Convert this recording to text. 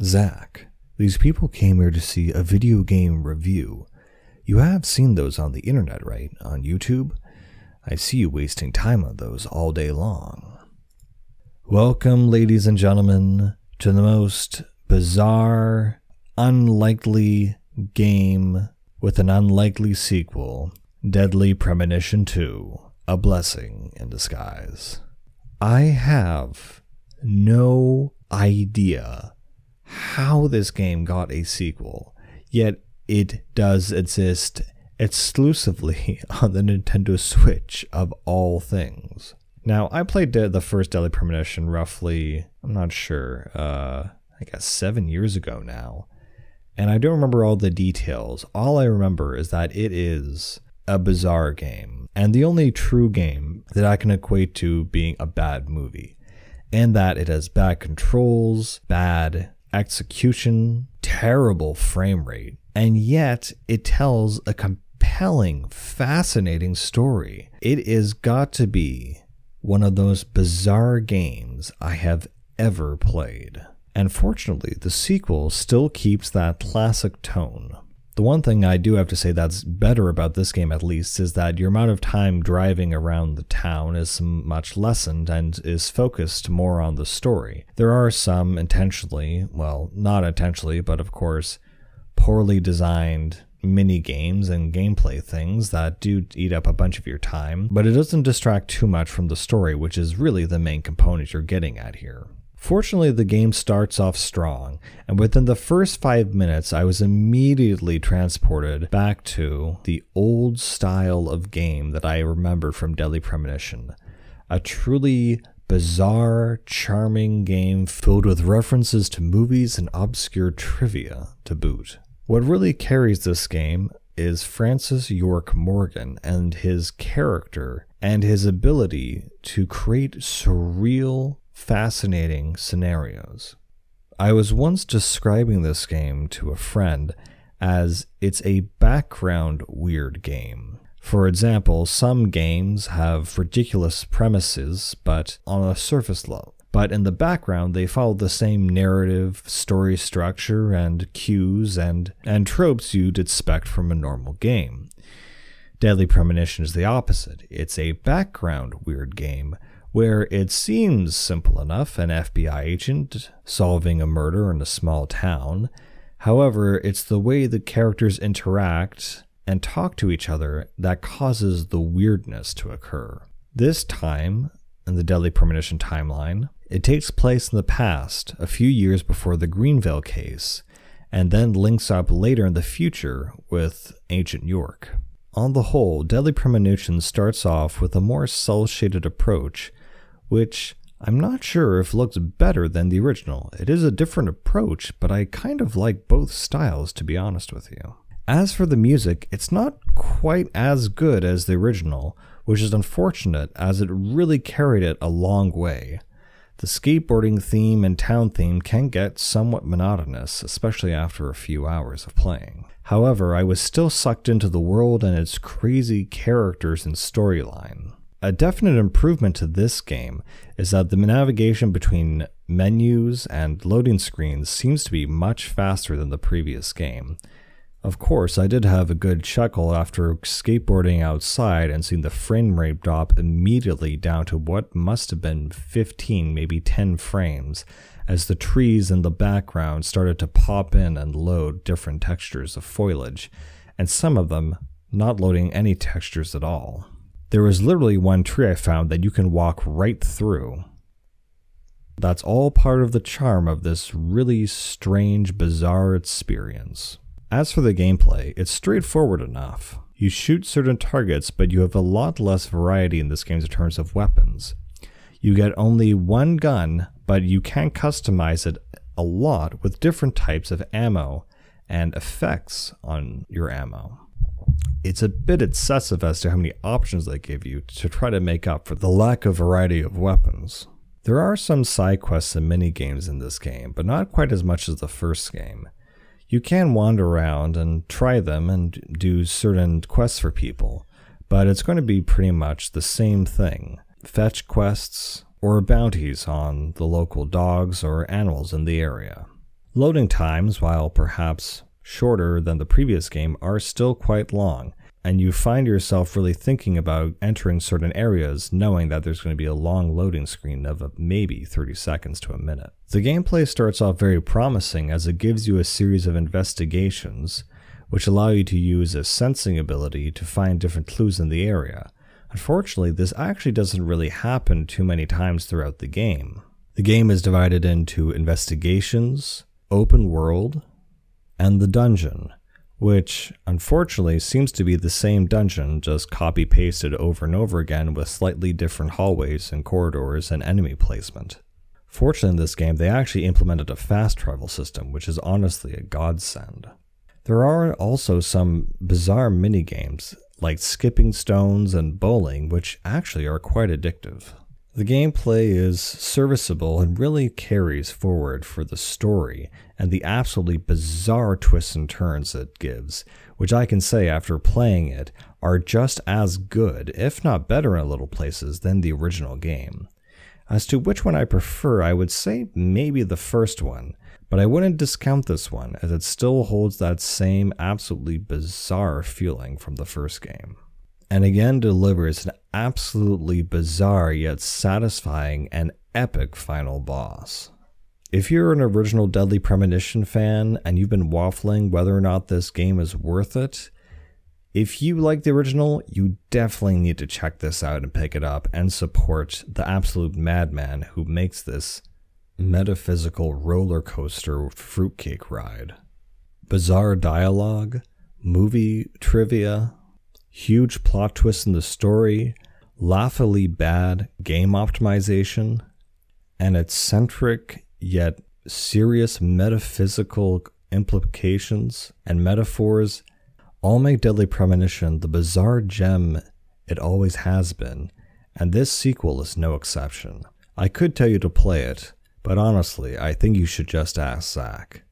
Zach, these people came here to see a video game review. You have seen those on the internet, right? On YouTube? I see you wasting time on those all day long. Welcome, ladies and gentlemen, to the most bizarre, unlikely game with an unlikely sequel, Deadly Premonition 2, A Blessing in Disguise. I have no idea how this game got a sequel, yet it does exist exclusively on the Nintendo Switch of all things. Now, I played the first Deadly Premonition roughly, I'm not sure, I guess 7 years ago now. And I don't remember all the details. All I remember is that it is a bizarre game, and the only true game that I can equate to being a bad movie, and that it has bad controls, bad execution, terrible frame rate, and yet it tells a compelling, fascinating story. It has got to be one of those bizarre games I have ever played. And fortunately, the sequel still keeps that classic tone. The one thing I do have to say that's better about this game at least is that your amount of time driving around the town is much lessened and is focused more on the story. There are some intentionally, well, not intentionally, but of course, poorly designed mini games and gameplay things that do eat up a bunch of your time, but it doesn't distract too much from the story, which is really the main component you're getting at here. Fortunately, the game starts off strong, and within the first 5 minutes, I was immediately transported back to the old style of game that I remembered from Deadly Premonition. A truly bizarre, charming game filled with references to movies and obscure trivia to boot. What really carries this game is Francis York Morgan and his character and his ability to create surreal, fascinating scenarios. I was once describing this game to a friend as it's a background weird game. For example, some games have ridiculous premises, but on a surface level. But in the background, they follow the same narrative, story structure, and cues and tropes you'd expect from a normal game. Deadly Premonition is the opposite. It's a background weird game where it seems simple enough, an FBI agent solving a murder in a small town. However, it's the way the characters interact and talk to each other that causes the weirdness to occur. This time, in the Deadly Premonition timeline, it takes place in the past, a few years before the Greenville case, and then links up later in the future with Agent York. On the whole, Deadly Premonition starts off with a more cel-shaded approach, which I'm not sure if looks better than the original. It is a different approach, but I kind of like both styles, to be honest with you. As for the music, it's not quite as good as the original, which is unfortunate as it really carried it a long way. The skateboarding theme and town theme can get somewhat monotonous, especially after a few hours of playing. However, I was still sucked into the world and its crazy characters and storyline. A definite improvement to this game is that the navigation between menus and loading screens seems to be much faster than the previous game. Of course, I did have a good chuckle after skateboarding outside and seeing the frame rate drop immediately down to what must have been 15, maybe 10 frames, as the trees in the background started to pop in and load different textures of foliage, and some of them not loading any textures at all. There was literally one tree I found that you can walk right through. That's all part of the charm of this really strange, bizarre experience. As for the gameplay, it's straightforward enough. You shoot certain targets, but you have a lot less variety in this game in terms of weapons. You get only one gun, but you can customize it a lot with different types of ammo and effects on your ammo. It's a bit excessive as to how many options they give you to try to make up for the lack of variety of weapons. There are some side quests and mini games in this game, but not quite as much as the first game. You can wander around and try them and do certain quests for people, but it's going to be pretty much the same thing. Fetch quests or bounties on the local dogs or animals in the area. Loading times, while perhaps shorter than the previous game, are still quite long, and you find yourself really thinking about entering certain areas knowing that there's going to be a long loading screen of maybe 30 seconds to a minute. The gameplay starts off very promising as it gives you a series of investigations which allow you to use a sensing ability to find different clues in the area. Unfortunately, this actually doesn't really happen too many times throughout the game. The game is divided into investigations, open world, and the dungeon, which unfortunately seems to be the same dungeon, just copy-pasted over and over again with slightly different hallways and corridors and enemy placement. Fortunately in this game, they actually implemented a fast travel system, which is honestly a godsend. There are also some bizarre minigames, like skipping stones and bowling, which actually are quite addictive. The gameplay is serviceable and really carries forward for the story and the absolutely bizarre twists and turns it gives, which I can say after playing it are just as good, if not better in little places, than the original game. As to which one I prefer, I would say maybe the first one, but I wouldn't discount this one as it still holds that same absolutely bizarre feeling from the first game. And again delivers an absolutely bizarre yet satisfying and epic final boss. If you're an original Deadly Premonition fan and you've been waffling whether or not this game is worth it, if you like the original, you definitely need to check this out and pick it up and support the absolute madman who makes this metaphysical roller coaster fruitcake ride. Bizarre dialogue, movie trivia, huge plot twists in the story, laughably bad game optimization, and eccentric yet serious metaphysical implications and metaphors all make Deadly Premonition the bizarre gem it always has been, and this sequel is no exception. I could tell you to play it, but honestly, I think you should just ask Zach.